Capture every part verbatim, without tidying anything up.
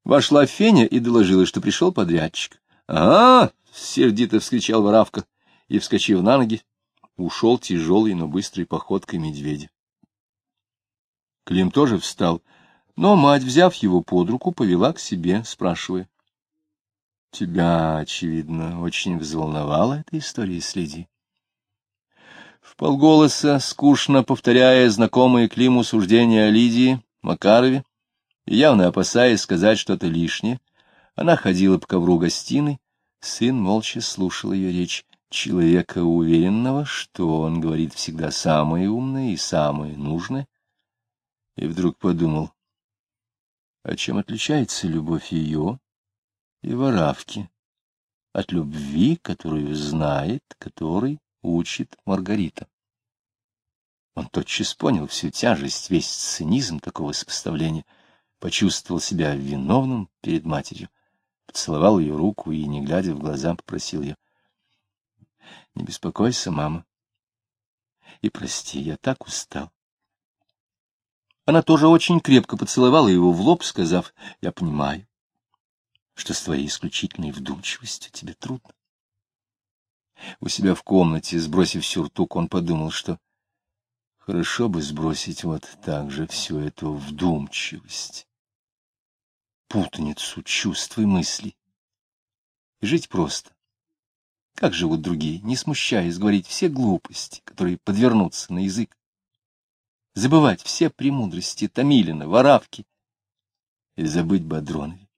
Вошла Феня и доложила, что пришел подрядчик. — Ага! — сердито вскричал Воравка и, вскочив на ноги, ушел тяжелой, но быстрой походкой медведя. Клим тоже встал, но мать, взяв его под руку, повела к себе, спрашивая: — Тебя, очевидно, очень взволновала эта история с Лидией? Вполголоса, скучно повторяя знакомые Климу суждения о Лидии, Макарове, и явно опасаясь сказать что-то лишнее, она ходила по ковру гостиной, сын молча слушал ее речь, человека, уверенного, что он говорит всегда самое умное и самое нужное, и вдруг подумал, а чем отличается любовь ее и Воравки от любви, которую знает, которой учит Маргарита. Он тотчас понял всю тяжесть, весь цинизм такого сопоставления, почувствовал себя виновным перед матерью, поцеловал ее руку и, не глядя в глаза, попросил ее: — Не беспокойся, мама, и прости, я так устал. Она тоже очень крепко поцеловала его в лоб, сказав: — Я понимаю, что с твоей исключительной вдумчивостью тебе трудно. У себя в комнате, сбросив сюртук, он подумал, что хорошо бы сбросить вот так же всю эту вдумчивость, путаницу чувств и мыслей, и жить просто, как живут другие, не смущаясь говорить все глупости, которые подвернутся на язык, забывать все премудрости Томилина, Воравки и забыть бы о Дронове.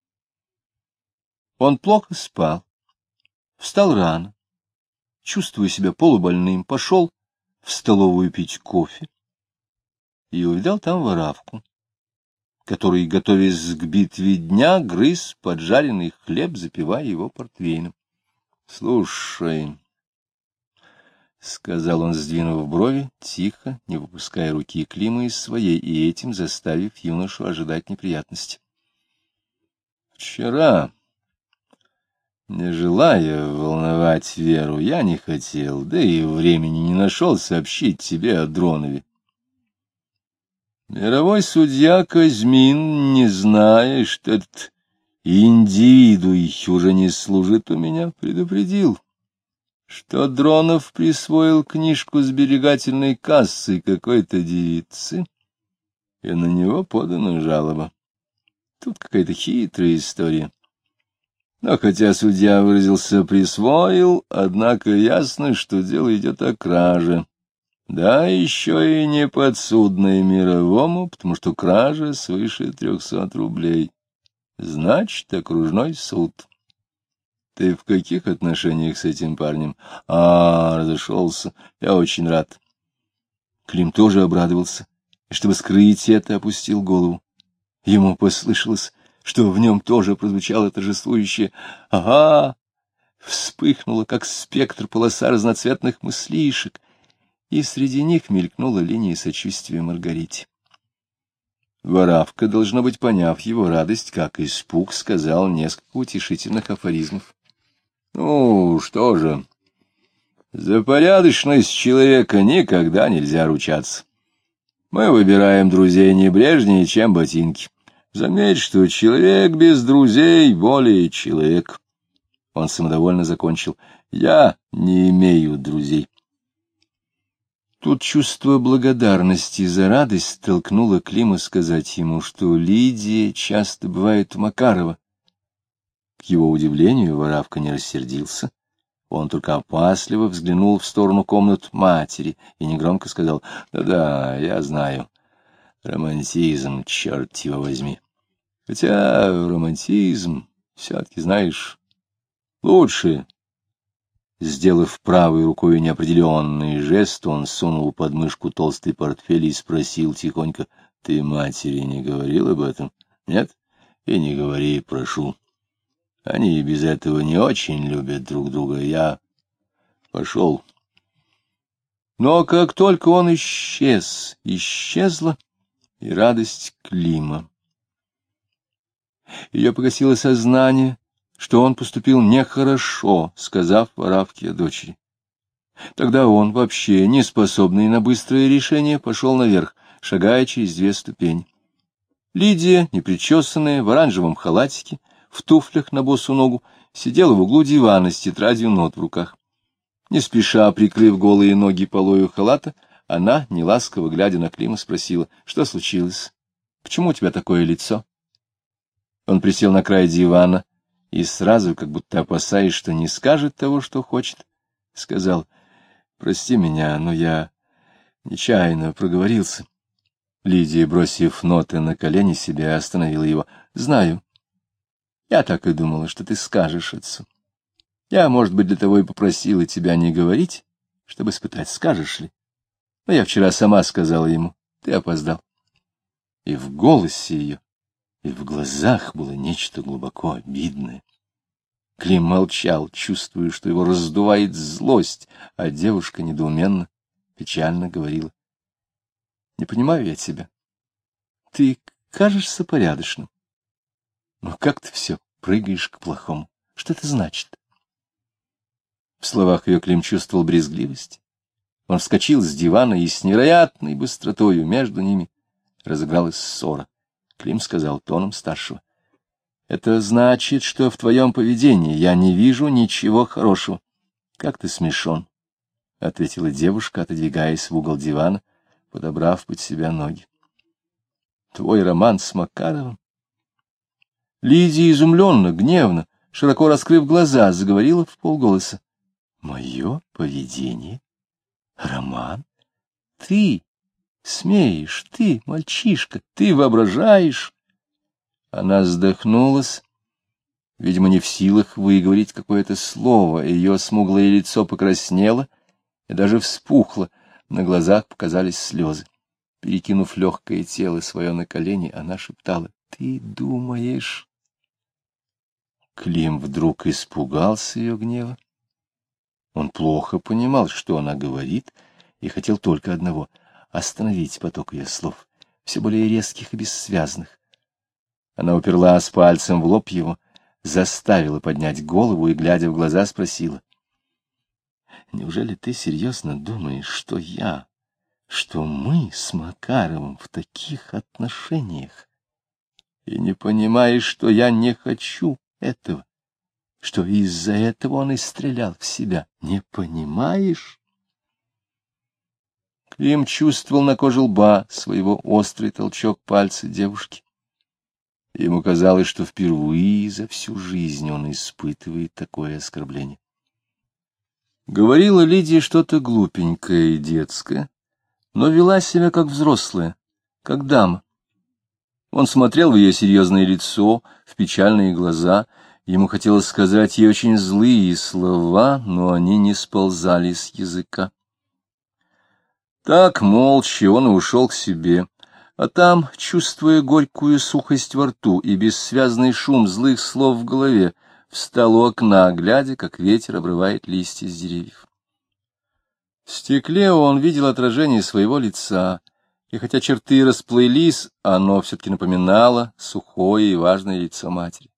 Он плохо спал, встал рано, чувствуя себя полубольным, пошел в столовую пить кофе и увидал там Воравку, который, готовясь к битве дня, грыз поджаренный хлеб, запивая его портвейном. — Слушай, — сказал он, сдвинув брови, тихо, не выпуская руки Клима из своей, и этим заставив юношу ожидать неприятности. — Вчера, не желая волновать Веру, я не хотел, да и времени не нашел сообщить тебе о Дронове. Мировой судья Казьмин, не зная, что этот индивидуй уже не служит у меня, предупредил, что Дронов присвоил книжку сберегательной кассы какой-то девицы, и на него подана жалоба. Тут какая-то хитрая история. Но хотя судья выразился «присвоил», однако ясно, что дело идет о краже. Да, еще и не подсудной мировому, потому что кража свыше трехсот рублей. Значит, окружной суд. Ты в каких отношениях с этим парнем? А, разошелся. Я очень рад. Клим тоже обрадовался, и, чтобы скрыть это, опустил голову. Ему послышалось, что в нем тоже прозвучало торжествующее «Ага!», вспыхнуло, как спектр, полоса разноцветных мыслишек, и среди них мелькнула линия сочувствия Маргарите. Воравка, должно быть, поняв его радость, как испуг, сказал несколько утешительных афоризмов. — Ну, что же, за порядочность человека никогда нельзя ручаться. Мы выбираем друзей небрежнее, чем ботинки. Заметь, что человек без друзей более человек. Он самодовольно закончил. Я не имею друзей. Тут чувство благодарности за радость толкнуло Клима сказать ему, что Лидия часто бывает у Макарова. К его удивлению, Воравка не рассердился. Он только опасливо взглянул в сторону комнат матери и негромко сказал: «Да-да, я знаю. Романтизм, черт его возьми. Хотя романтизм, все-таки, знаешь, лучше». Сделав правой рукой неопределенный жест, он сунул под мышку толстый портфель и спросил тихонько: — Ты матери не говорил об этом? — Нет? И не говори, прошу. Они и без этого не очень любят друг друга. Я пошел. Но как только он исчез, исчезла и радость Клима. Ее погасило сознание, что он поступил нехорошо, сказав Воравке о дочери. Тогда он, вообще не способный на быстрое решение, пошел наверх, шагая через две ступени. Лидия, непричесанная, в оранжевом халатике, в туфлях на босу ногу, сидела в углу дивана с тетрадью нот в руках. Не спеша, прикрыв голые ноги полою халата, она, неласково глядя на Клима, спросила: что случилось? Почему у тебя такое лицо? Он присел на край дивана и сразу, как будто опасаясь, что не скажет того, что хочет, сказал: прости меня, но я нечаянно проговорился. Лидия, бросив ноты на колени себе, остановила его. Знаю. Я так и думала, что ты скажешь отцу. Я, может быть, для того и попросила тебя не говорить, чтобы испытать, скажешь ли. Но я вчера сама сказала ему: ты опоздал. И в голосе ее, и в глазах было нечто глубоко обидное. Клим молчал, чувствуя, что его раздувает злость, а девушка недоуменно, печально говорила: не понимаю я тебя. Ты кажешься порядочным, но как ты все прыгаешь к плохому? Что это значит? В словах ее Клим чувствовал брезгливость. Он вскочил с дивана, и с невероятной быстротою между ними разыгралась ссора. Клим сказал тоном старшего: это значит, что в твоем поведении я не вижу ничего хорошего. Как ты смешон, — ответила девушка, отодвигаясь в угол дивана, подобрав под себя ноги. Твой роман с Макаровым? Лидия изумленно, гневно, широко раскрыв глаза, заговорила вполголоса. Мое поведение? Роман? Ты смеешь, ты, мальчишка, ты воображаешь? Она вздохнулась, видимо, не в силах выговорить какое-то слово, ее смуглое лицо покраснело и даже вспухло, на глазах показались слезы. Перекинув легкое тело свое на колени, она шептала: ты думаешь... Клим вдруг испугался ее гнева. Он плохо понимал, что она говорит, и хотел только одного — остановить поток ее слов, все более резких и бессвязных. Она уперлась пальцем в лоб его, заставила поднять голову и, глядя в глаза, спросила: неужели ты серьезно думаешь, что я, что мы с Макаровым в таких отношениях, и не понимаешь, что я не хочу этого, что из-за этого он и стрелял в себя? Не понимаешь? Клим чувствовал на коже лба своего острый толчок пальца девушки. Ему казалось, что впервые за всю жизнь он испытывает такое оскорбление. Говорила Лидия что-то глупенькое и детское, но вела себя как взрослая, как дама. Он смотрел в ее серьезное лицо, в печальные глаза. Ему хотелось сказать ей очень злые слова, но они не сползали с языка. Так, молча, он и ушел к себе, а там, чувствуя горькую сухость во рту и бессвязный шум злых слов в голове, встал у окна, глядя, как ветер обрывает листья с деревьев. В стекле он видел отражение своего лица, и хотя черты расплылись, оно все-таки напоминало сухое и важное лицо матери.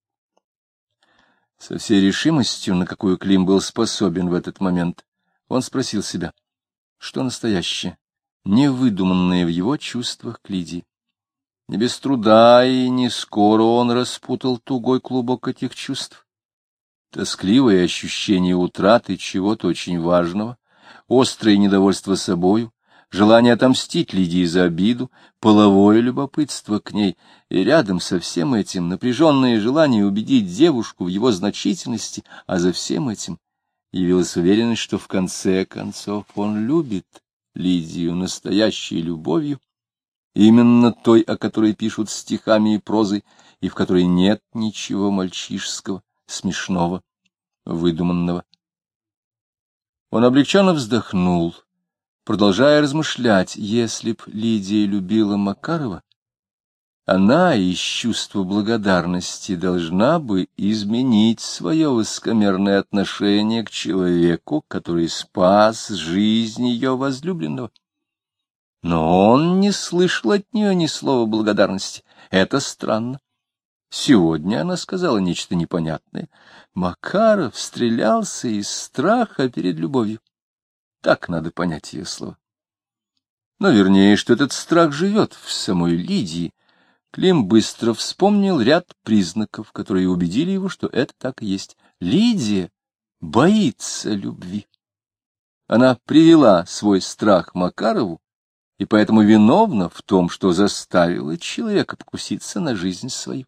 Со всей решимостью, на какую Клим был способен в этот момент, он спросил себя, что настоящее, невыдуманное в его чувствах к Лидии. Не без труда и не скоро он распутал тугой клубок этих чувств. Тоскливое ощущение утраты чего-то очень важного, острое недовольство собою, желание отомстить Лидии за обиду, половое любопытство к ней, и рядом со всем этим напряженное желание убедить девушку в его значительности, а за всем этим явилась уверенность, что в конце концов он любит Лидию настоящей любовью, именно той, о которой пишут стихами и прозой, и в которой нет ничего мальчишеского, смешного, выдуманного. Он облегченно вздохнул, продолжая размышлять: если б Лидия любила Макарова, она из чувства благодарности должна бы изменить свое высокомерное отношение к человеку, который спас жизнь ее возлюбленного. Но он не слышал от нее ни слова благодарности. Это странно. Сегодня она сказала нечто непонятное. Макаров стрелялся из страха перед любовью. Так надо понять ее слова. Но вернее, что этот страх живет в самой Лидии. Клим быстро вспомнил ряд признаков, которые убедили его, что это так и есть. Лидия боится любви. Она привела свой страх Макарову, и поэтому виновна в том, что заставила человека покуситься на жизнь свою.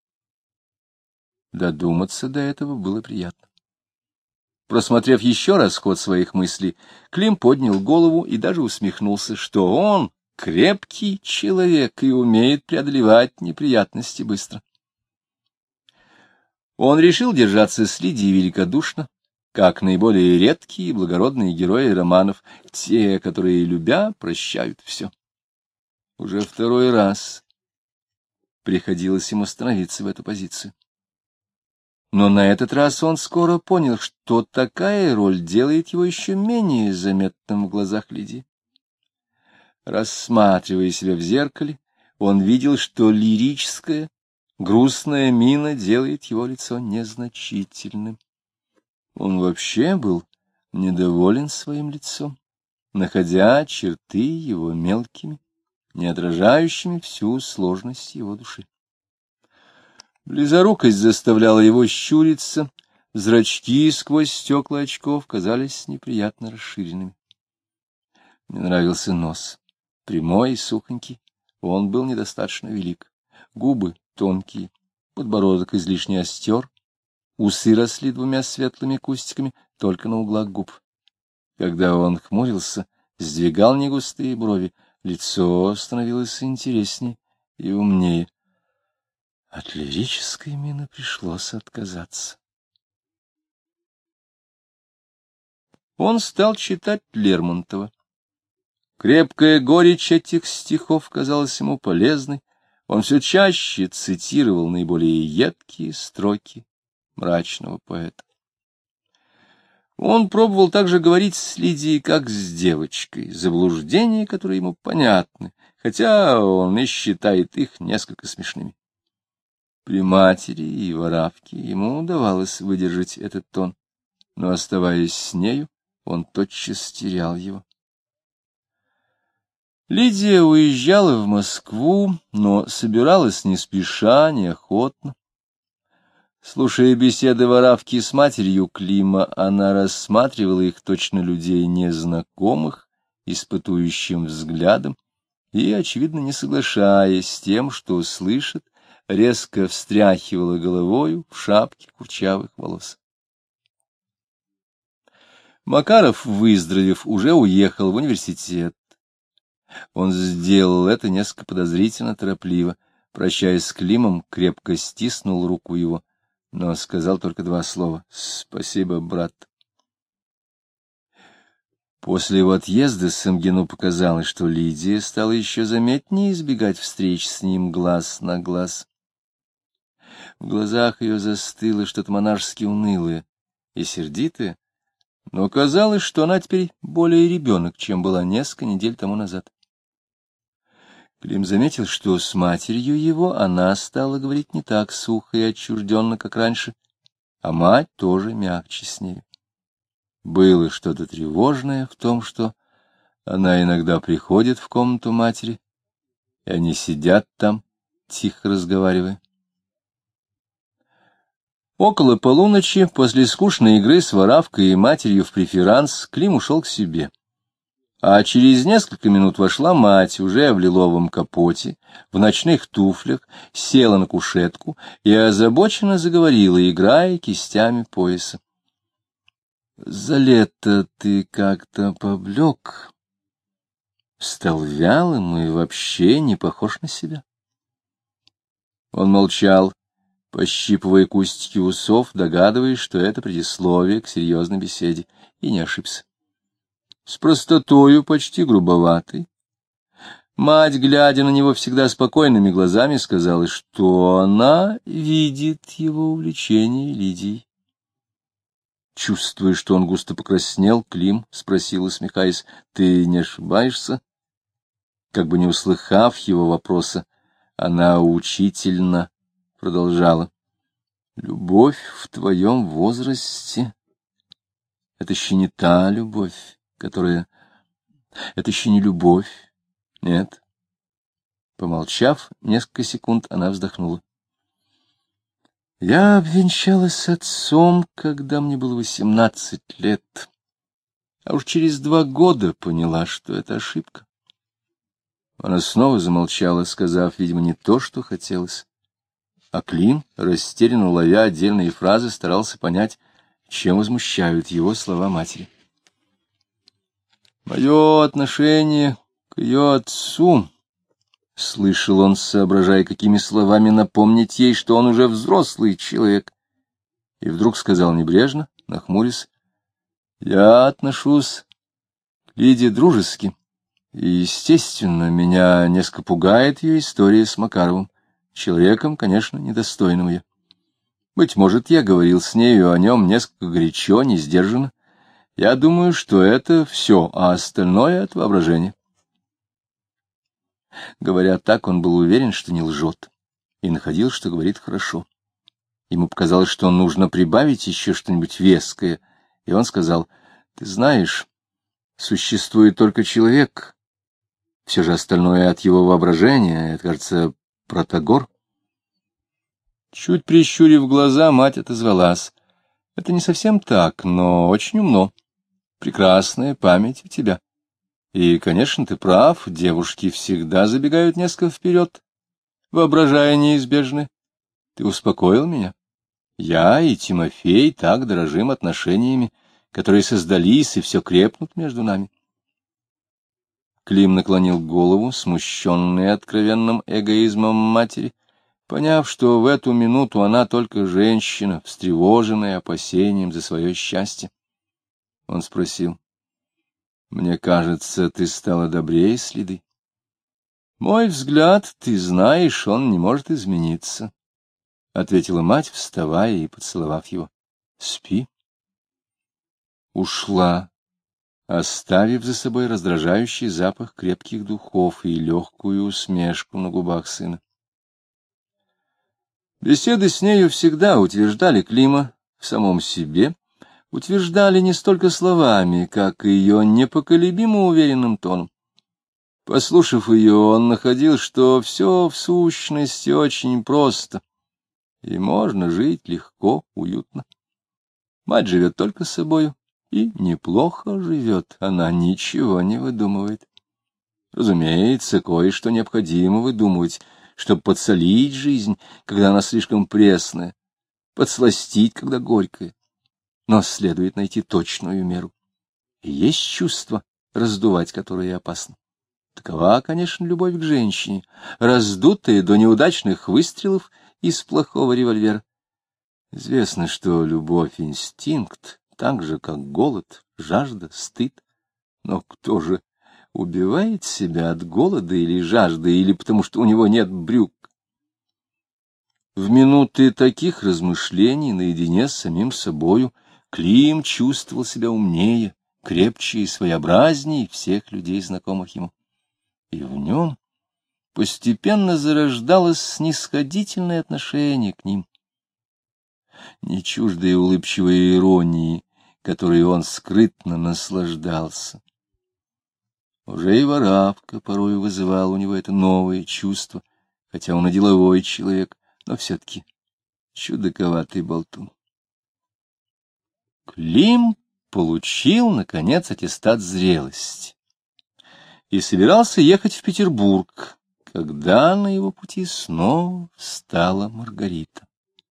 Додуматься до этого было приятно. Просмотрев еще раз ход своих мыслей, Клим поднял голову и даже усмехнулся, что он крепкий человек и умеет преодолевать неприятности быстро. Он решил держаться с Лидией великодушно, как наиболее редкие и благородные герои романов, те, которые, любя, прощают все. Уже второй раз приходилось ему становиться в эту позицию. Но на этот раз он скоро понял, что такая роль делает его еще менее заметным в глазах Лидии. Рассматривая себя в зеркале, он видел, что лирическая, грустная мина делает его лицо незначительным. Он вообще был недоволен своим лицом, находя черты его мелкими, не отражающими всю сложность его души. Близорукость заставляла его щуриться, зрачки сквозь стекла очков казались неприятно расширенными. Мне нравился нос, прямой и сухонький, он был недостаточно велик, губы тонкие, подбородок излишне остер, усы росли двумя светлыми кустиками только на углах губ. Когда он хмурился, сдвигал негустые брови, лицо становилось интереснее и умнее. От лирической мины пришлось отказаться. Он стал читать Лермонтова. Крепкая горечь этих стихов казалась ему полезной. Он все чаще цитировал наиболее едкие строки мрачного поэта. Он пробовал также говорить с Лидией как с девочкой, заблуждения, которые ему понятны, хотя он и считает их несколько смешными. При матери и воравке ему удавалось выдержать этот тон, но, оставаясь с нею, он тотчас терял его. Лидия уезжала в Москву, но собиралась не спеша, неохотно. Слушая беседы воравки с матерью Клима, она рассматривала их точно людей незнакомых, испытующим взглядом, и, очевидно, не соглашаясь с тем, что слышит, резко встряхивала головою в шапке курчавых волос. Макаров, выздоровев, уже уехал в университет. Он сделал это несколько подозрительно торопливо. Прощаясь с Климом, крепко стиснул руку его, но сказал только два слова: «Спасибо, брат». После его отъезда Самгину показалось, что Лидия стала еще заметнее избегать встреч с ним глаз на глаз. В глазах ее застыло что-то монашески унылое и сердитое, но казалось, что она теперь более ребенок, чем была несколько недель тому назад. Клим заметил, что с матерью его она стала говорить не так сухо и отчужденно, как раньше, а мать тоже мягче с ней. Было что-то тревожное в том, что она иногда приходит в комнату матери, и они сидят там, тихо разговаривая. Около полуночи, после скучной игры с воравкой и матерью в преферанс, Клим ушел к себе. А через несколько минут вошла мать, уже в лиловом капоте, в ночных туфлях, села на кушетку и озабоченно заговорила, играя кистями пояса. — За лето ты как-то поблек, стал вялым и вообще не похож на себя. Он молчал, пощипывая кустики усов, догадываясь, что это предисловие к серьезной беседе, и не ошибся. С простотою, почти грубоватой, мать, глядя на него всегда спокойными глазами, сказала, что она видит его увлечение Лидией. Чувствуя, что он густо покраснел, Клим спросил, усмехаясь: — Ты не ошибаешься? Как бы не услыхав его вопроса, она учительно продолжала: — Любовь в твоем возрасте — это еще не та любовь, которая... Это еще не любовь, нет. Помолчав несколько секунд, она вздохнула. Я обвенчалась с отцом, когда мне было восемнадцать лет, а уж через два года поняла, что это ошибка. Она снова замолчала, сказав, видимо, не то, что хотелось. А Клим, растерянно ловя отдельные фразы, старался понять, чем возмущают его слова матери. «Мое отношение к ее отцу», — слышал он, соображая, какими словами напомнить ей, что он уже взрослый человек, и вдруг сказал небрежно, нахмурясь: «Я отношусь к Лиде дружески, и, естественно, меня несколько пугает ее история с Макаровым, человеком, конечно, недостойным ее. Быть может, я говорил с нею о нем несколько горячо, не сдержанно. Я думаю, что это все, а остальное — от воображения». Говоря так, он был уверен, что не лжет, и находил, что говорит хорошо. Ему показалось, что нужно прибавить еще что-нибудь веское, и он сказал: «Ты знаешь, существует только человек, все же остальное от его воображения, это, кажется, Протагор». Чуть прищурив глаза, мать отозвалась: «Это не совсем так, но очень умно. Прекрасная память у тебя. И, конечно, ты прав, девушки всегда забегают несколько вперед, воображая неизбежное. Ты успокоил меня. Я и Тимофей так дорожим отношениями, которые создались и все крепнут между нами». Клим наклонил голову, смущенный откровенным эгоизмом матери, поняв, что в эту минуту она только женщина, встревоженная опасением за свое счастье. Он спросил: «Мне кажется, ты стала добрее с Лидой». «Мой взгляд, ты знаешь, он не может измениться», — ответила мать, вставая и поцеловав его. «Спи». Ушла, оставив за собой раздражающий запах крепких духов и легкую усмешку на губах сына. Беседы с нею всегда утверждали Клима в самом себе, утверждали не столько словами, как и ее непоколебимо уверенным тоном. Послушав ее, он находил, что все в сущности очень просто, и можно жить легко, уютно. Мать живет только собою, и неплохо живет, она ничего не выдумывает. Разумеется, кое-что необходимо выдумывать, чтобы подсолить жизнь, когда она слишком пресная, подсластить, когда горькая. Но следует найти точную меру. И есть чувство, раздувать которое опасно. Такова, конечно, любовь к женщине, раздутая до неудачных выстрелов из плохого револьвера. Известно, что любовь — инстинкт, так же, как голод, жажда, стыд. Но кто же убивает себя от голода или жажды, или потому что у него нет брюк? В минуты таких размышлений наедине с самим собою Клим чувствовал себя умнее, крепче и своеобразнее всех людей, знакомых ему. И в нем постепенно зарождалось снисходительное отношение к ним, не чуждой улыбчивой иронии, которой он скрытно наслаждался. Уже и воровка порой вызывал у него это новое чувство, хотя он и деловой человек, но все-таки чудаковатый болтун. Клим получил, наконец, аттестат зрелости и собирался ехать в Петербург, когда на его пути снова встала Маргарита.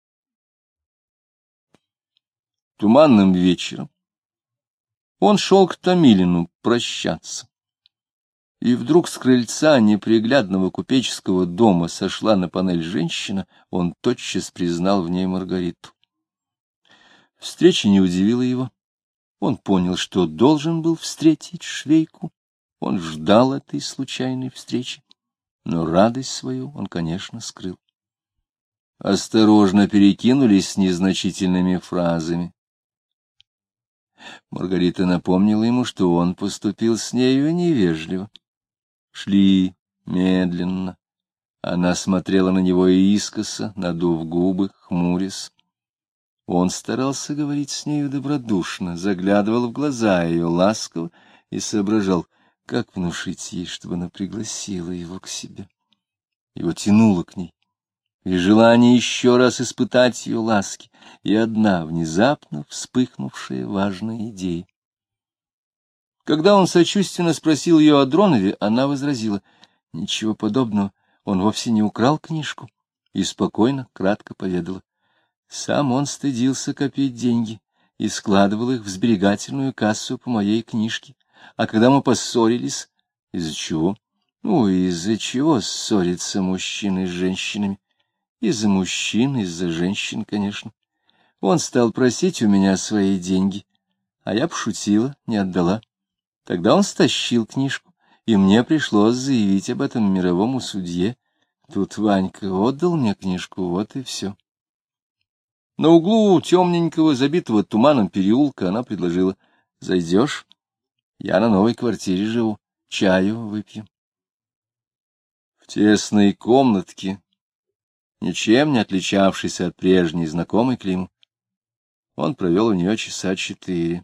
Туманным вечером он шел к Томилину прощаться, и вдруг с крыльца неприглядного купеческого дома сошла на панель женщина, он тотчас признал в ней Маргариту. Встреча не удивила его. Он понял, что должен был встретить швейку. Он ждал этой случайной встречи, но радость свою он, конечно, скрыл. Осторожно перекинулись незначительными фразами. Маргарита напомнила ему, что он поступил с нею невежливо. Шли медленно. Она смотрела на него искоса, надув губы, хмурясь. Он старался говорить с нею добродушно, заглядывал в глаза ее ласково и соображал, как внушить ей, чтобы она пригласила его к себе. Его тянуло к ней, и желание еще раз испытать ее ласки, и одна внезапно вспыхнувшая важная идея. Когда он сочувственно спросил ее о Дронове, она возразила: ничего подобного, он вовсе не украл книжку, и спокойно, кратко поведала: сам он стыдился копить деньги и складывал их в сберегательную кассу по моей книжке, а когда мы поссорились... Из-за чего? Ну, из-за чего ссорятся мужчины с женщинами? Из-за мужчин, из-за женщин, конечно. Он стал просить у меня свои деньги, а я пошутила, не отдала. Тогда он стащил книжку, и мне пришлось заявить об этом мировому судье. Тут Ванька отдал мне книжку, вот и все. На углу темненького, забитого туманом переулка она предложила: зайдешь? Я на новой квартире живу, чаю выпьем. В тесной комнатке, ничем не отличавшейся от прежней знакомой Климу, он провел у нее часа четыре.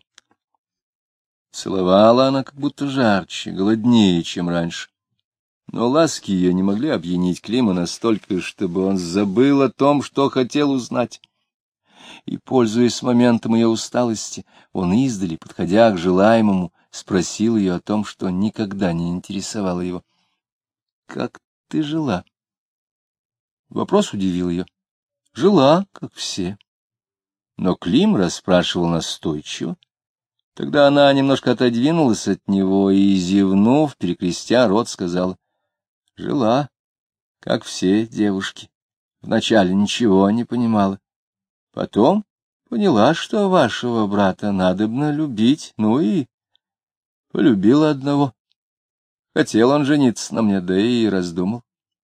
Целовала она как будто жарче, голоднее, чем раньше. Но ласки ее не могли опьянить Клима настолько, чтобы он забыл о том, что хотел узнать. И, пользуясь моментом ее усталости, он издали, подходя к желаемому, спросил ее о том, что никогда не интересовало его. — Как ты жила? Вопрос удивил ее. Жила, как все. Но Клим расспрашивал настойчиво. Тогда она немножко отодвинулась от него и, зевнув, перекрестя рот, сказала: — Жила, как все девушки. Вначале ничего не понимала. Потом поняла, что вашего брата надобно любить, ну и полюбила одного. Хотел он жениться на мне, да и раздумал.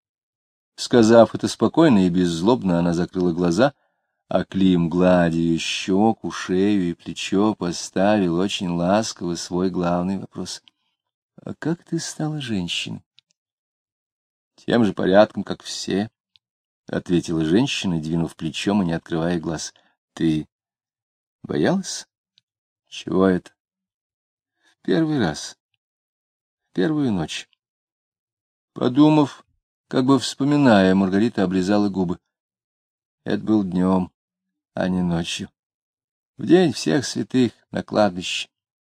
Сказав это спокойно и беззлобно, она закрыла глаза, а Клим, гладя ее щеку, шею и плечо, поставил очень ласково свой главный вопрос. — А как ты стала женщиной? — Тем же порядком, как все, — ответила женщина, двинув плечом и не открывая глаз. — Ты боялась? — Чего это? — В первый раз, в первую ночь. Подумав, как бы вспоминая, Маргарита облизала губы. Это был днем, а не ночью. В день всех святых на кладбище.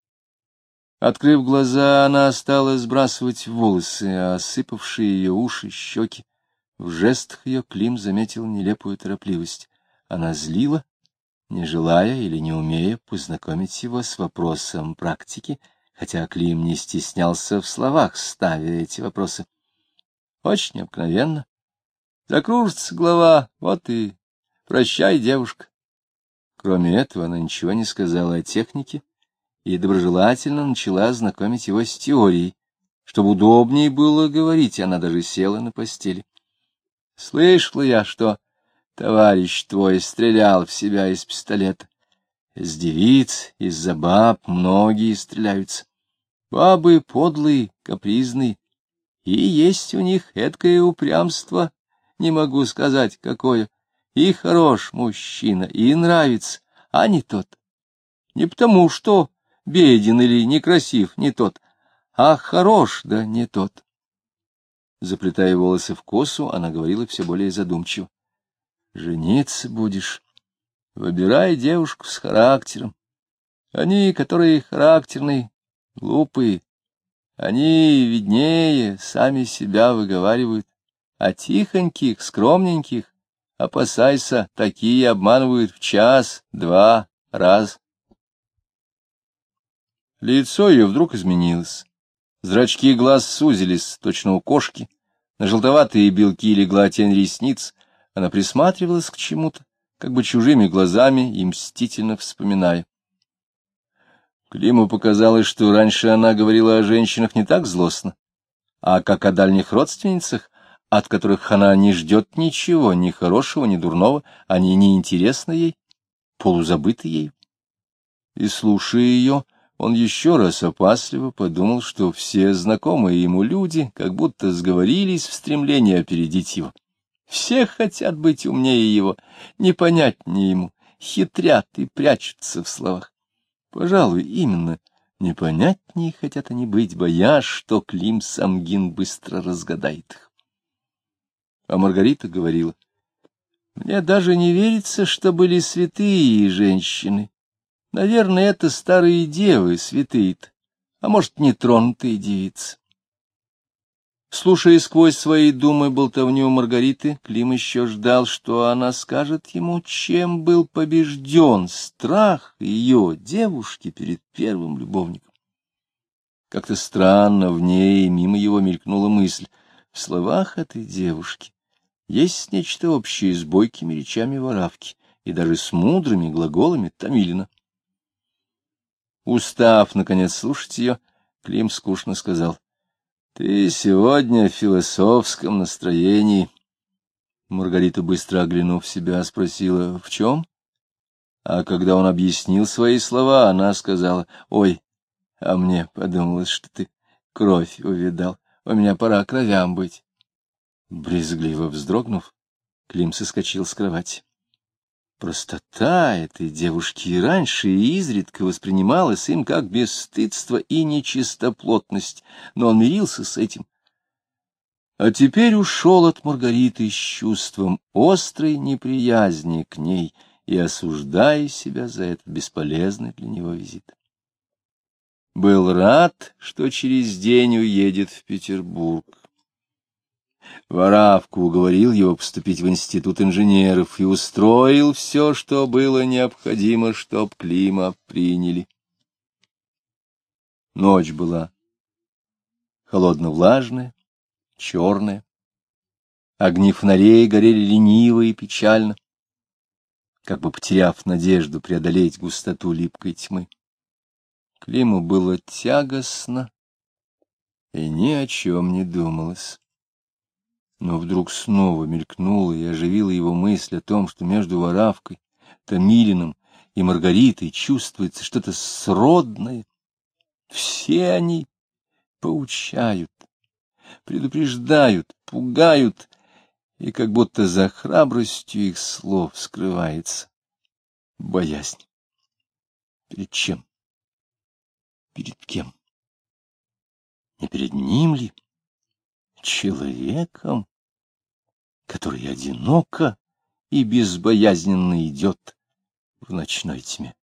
Открыв глаза, она стала сбрасывать волосы, а осыпавшие ее уши, щеки. В жестах ее Клим заметил нелепую торопливость. Она злила, не желая или не умея познакомить его с вопросом практики, хотя Клим не стеснялся в словах, ставя эти вопросы. Очень обыкновенно. Закружится голова, вот и прощай, девушка. Кроме этого, она ничего не сказала о технике и доброжелательно начала знакомить его с теорией. Чтобы удобнее было говорить, она даже села на постели. Слышала я, что товарищ твой стрелял в себя из пистолета. Из девиц, из-за баб многие стреляются. Бабы подлые, капризные, и есть у них эдкое упрямство, не могу сказать, какое. И хорош мужчина, и нравится, а не тот. Не потому, что беден или некрасив, не тот, а хорош, да не тот. Заплетая волосы в косу, она говорила все более задумчиво. Жениться будешь, выбирай девушку с характером. Они, которые характерные, глупые, они виднее, сами себя выговаривают, а тихоньких, скромненьких, опасайся, такие обманывают в час, два, раз. Лицо ее вдруг изменилось. Зрачки глаз сузились, точно у кошки. На желтоватые белки легла тень ресниц. Она присматривалась к чему-то, как бы чужими глазами и мстительно вспоминая. Климу показалось, что раньше она говорила о женщинах не так злостно, а как о дальних родственницах, от которых она не ждет ничего, ни хорошего, ни дурного, они неинтересны ей, полузабыты ей. И, слушая ее, он еще раз опасливо подумал, что все знакомые ему люди как будто сговорились в стремлении опередить его. Все хотят быть умнее его, непонятнее ему, хитрят и прячутся в словах. Пожалуй, именно непонятнее хотят они быть, боясь, что Клим Самгин быстро разгадает их. А Маргарита говорила: «Мне даже не верится, что были святые женщины. Наверное, это старые девы, святые-то, а может, нетронутые девицы». Слушая сквозь свои думы болтовню Маргариты, Клим еще ждал, что она скажет ему, чем был побежден страх ее, девушки, перед первым любовником. Как-то странно в ней мимо его мелькнула мысль: в словах этой девушки есть нечто общее с бойкими речами Воравки и даже с мудрыми глаголами Томилина. Устав, наконец, слушать ее, Клим скучно сказал: «Ты сегодня в философском настроении». Маргарита, быстро оглянув себя, спросила: «В чем?» А когда он объяснил свои слова, она сказала: «Ой, а мне подумалось, что ты кровь увидал. У меня пора кровям быть». Брезгливо вздрогнув, Клим соскочил с кровати. Простота этой девушки и раньше и изредка воспринималась им как бесстыдство и нечистоплотность, но он мирился с этим. А теперь ушел от Маргариты с чувством острой неприязни к ней и осуждая себя за этот бесполезный для него визит. Был рад, что через день уедет в Петербург. Воравку уговорил его поступить в институт инженеров и устроил все, что было необходимо, чтоб Клима приняли. Ночь была холодно-влажная, черная. Огни фонарей горели лениво и печально, как бы потеряв надежду преодолеть густоту липкой тьмы. Климу было тягостно, и ни о чем не думалось. Но вдруг снова мелькнула и оживила его мысль о том, что между Воравкой, Томилиным и Маргаритой чувствуется что-то сродное. Все они поучают, предупреждают, пугают, и как будто за храбростью их слов скрывается боязнь. Перед чем? Перед кем? Не перед ним ли? Человеком, который одиноко и безбоязненно идет в ночной тьме.